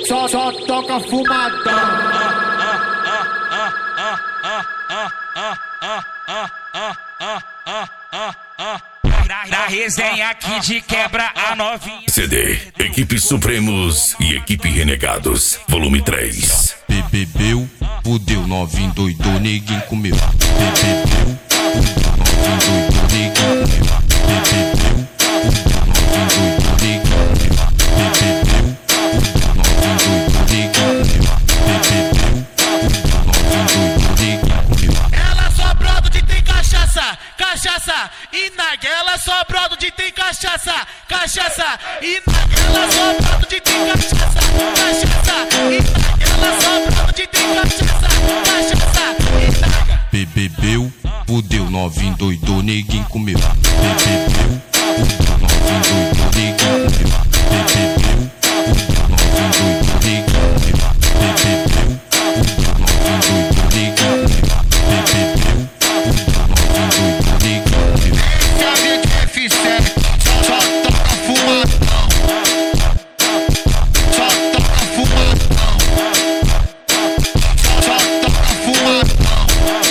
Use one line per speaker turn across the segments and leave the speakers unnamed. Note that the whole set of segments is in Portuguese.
só toca fumadão.
Na resenha aqui de quebra a novinha.
CD, Equipe Supremos e Equipe Renegados, volume 3.
Bebeu, fudeu, novinho doidou, ninguém comeu. Bebeu, fudeu, novinho doidou, ninguém comeu. Bebeu, fudeu, novinho doidou, ninguém comeu. Bebeu, fudeu, novinho doidou, ninguém comeu. Bebeu, fudeu, novinho doidou, ninguém comeu.
Ela só brodo de tem cachaça, cachaça e naguela só brodo de tem cachaça, cachaça e naguela só brodo de tem cachaça, cachaça e naguela só brodo de tem cachaça, cachaça e naga.
Bebeu, fudeu, novinho doidou, ninguém comeu. Bebeu, fudeu, novinho doidou, ninguém comeu. Bebeu, fudeu, novinho doidou, ninguém comeu. Bebeu, fudeu, novinho doidou, ninguém comeu. Bebeu, fudeu, novinho doidou, ninguém comeu.
Sabe de F7, só toca fumadão. Só toca fumadão. Só toca fumadão.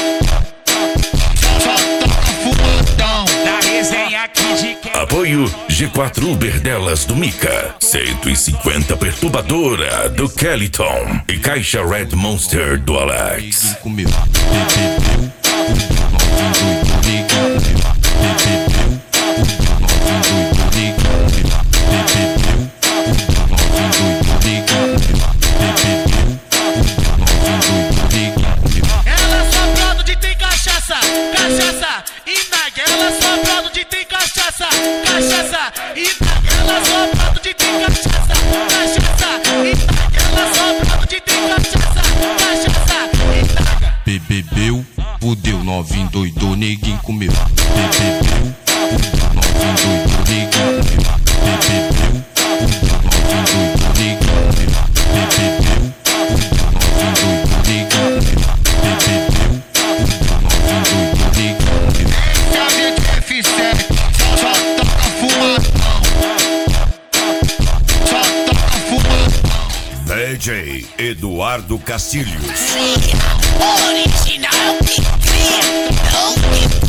Só toca fumadão.
Na resenha aqui de quebra.
Apoio G4 Uber delas do Mica, 150 Perturbadora do Kellyton e Caixa Red Monster do Alex.
Ninguém comeu. Bebeu, fudeu, novinho doidou, ninguém comeu. Bebeu, fudeu, novinho doidou, ninguém comeu. Bebeu, fudeu, novinho doidou, ninguém comeu. Bebeu, fudeu, novinho doidou, ninguém comeu.
Ela só brodo de tem cachaça, cachaça e naguela só brodo de tem cachaça, cachaça e naguela só brodo de tem cachaça, cachaça e naguela só brodo de tem cachaça, cachaça e naga.
Bebeu, fudeu, novinho doidou, ninguém comeu. Bebeu, fudeu, novinho doidou, ninguém comeu. Bebeu, fudeu, novinho doidou, ninguém comeu. Bebeu, fudeu, novinho doidou, ninguém comeu. Bebeu, fudeu, novinho doidou, ninguém comeu.
Sabe de F7, só toca fumadão. Só toca fumadão.
DJ Eduardo Castilhos.
Original que cria, não que